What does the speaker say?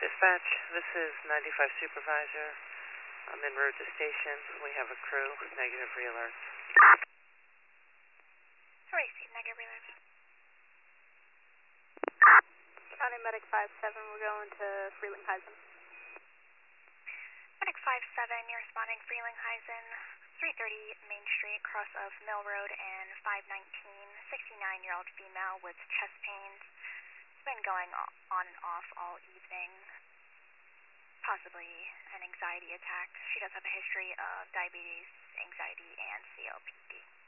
Dispatch, this is 95 Supervisor. I'm en route to station. We have a crew. Negative re-alert. Receive negative relay. County Medic 5-7, we're going to Frelinghuysen. Medic 5-7, you're responding Frelinghuysen, 330 Main Street, cross of Mill Road and 519, 69-year-old female with chest pains. It's been going on and off all evening. Possibly an anxiety attack. She does have a history of diabetes, anxiety, and COPD.